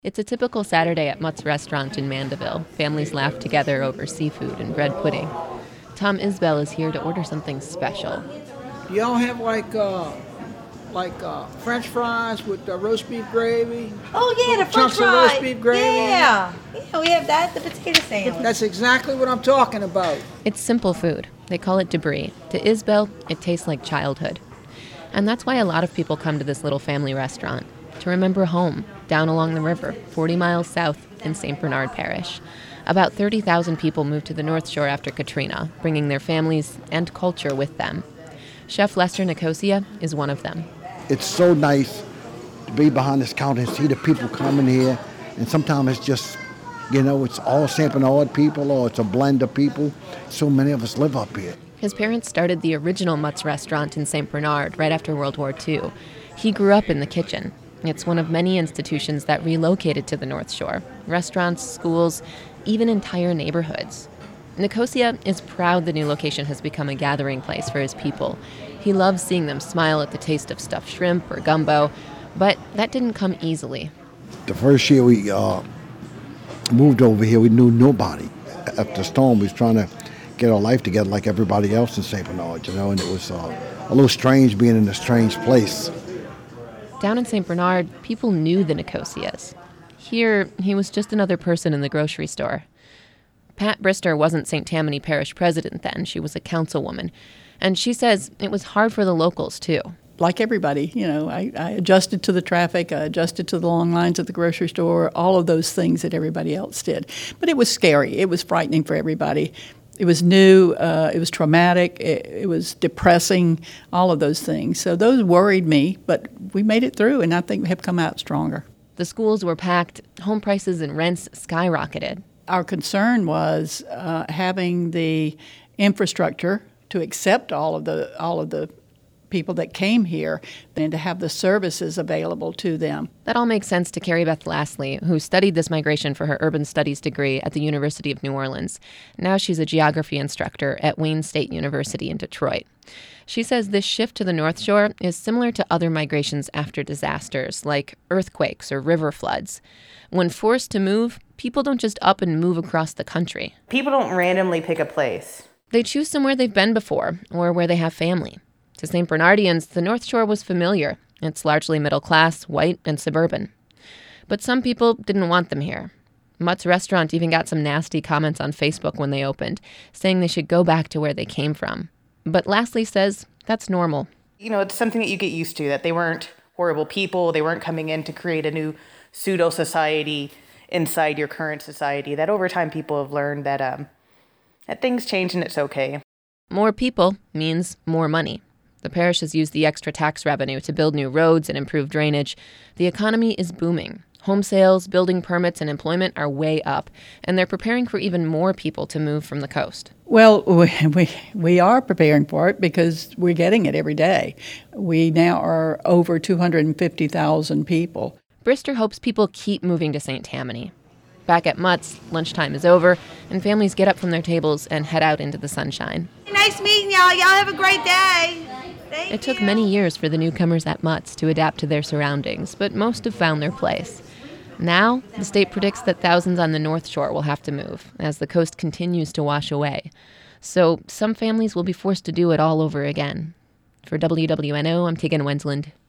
It's a typical Saturday at Mutt's restaurant in Mandeville. Families laugh together over seafood and bread pudding. Tom Isbell is here to order something special. Do y'all have French fries with roast beef gravy? Oh yeah, the French fries. Chunks of roast beef gravy. Yeah, we have that. The potato sandwich. That's exactly what I'm talking about. It's simple food. They call it debris. To Isbell, it tastes like childhood. And that's why a lot of people come to this little family restaurant, to remember home, down along the river, 40 miles south in St. Bernard Parish. About 30,000 people moved to the North Shore after Katrina, bringing their families and culture with them. Chef Lester Nicosia is one of them. It's so nice to be behind this counter and see the people coming here. And sometimes it's just, it's all St. Bernard people or it's a blend of people. So many of us live up here. His parents started the original Mutt's restaurant in St. Bernard right after World War II. He grew up in the kitchen. It's one of many institutions that relocated to the North Shore. Restaurants, schools, even entire neighborhoods. Nicosia is proud the new location has become a gathering place for his people. He loves seeing them smile at the taste of stuffed shrimp or gumbo, but that didn't come easily. The first year we moved over here, we knew nobody. After the storm, we was trying to get our life together like everybody else in St. Bernard, and it was a little strange being in a strange place. Down in St. Bernard, people knew the Nicosias. Here, he was just another person in the grocery store. Pat Brister wasn't St. Tammany Parish president then. She was a councilwoman. And she says it was hard for the locals, too. Like everybody, I adjusted to the traffic, I adjusted to the long lines at the grocery store, all of those things that everybody else did. But it was scary. It was frightening for everybody. It was new, it was traumatic, it was depressing, all of those things. So those worried me, but we made it through, and I think we have come out stronger. The schools were packed, home prices and rents skyrocketed. Our concern was having the infrastructure to accept all of the people that came here and to have the services available to them. That all makes sense to Carrie Beth Lastly, who studied this migration for her urban studies degree at the University of New Orleans. Now she's a geography instructor at Wayne State University in Detroit. She says this shift to the North Shore is similar to other migrations after disasters, like earthquakes or river floods. When forced to move, people don't just up and move across the country. People don't randomly pick a place. They choose somewhere they've been before or where they have family. To St. Bernardians, the North Shore was familiar. It's largely middle class, white, and suburban. But some people didn't want them here. Mutt's restaurant even got some nasty comments on Facebook when they opened, saying they should go back to where they came from. But Lastly says that's normal. It's something that you get used to, that they weren't horrible people. They weren't coming in to create a new pseudo-society inside your current society, that over time people have learned that things change and it's okay. More people means more money. The parish has used the extra tax revenue to build new roads and improve drainage. The economy is booming. Home sales, building permits, and employment are way up, and they're preparing for even more people to move from the coast. Well, we are preparing for it because we're getting it every day. We now are over 250,000 people. Brister hopes people keep moving to St. Tammany. Back at Mutt's, lunchtime is over, and families get up from their tables and head out into the sunshine. Nice meeting y'all. Y'all have a great day. Thank It took you. many years for the newcomers at Mutt's to adapt to their surroundings, but most have found their place. Now, the state predicts that thousands on the North Shore will have to move as the coast continues to wash away. So some families will be forced to do it all over again. For WWNO, I'm Tegan Wensland.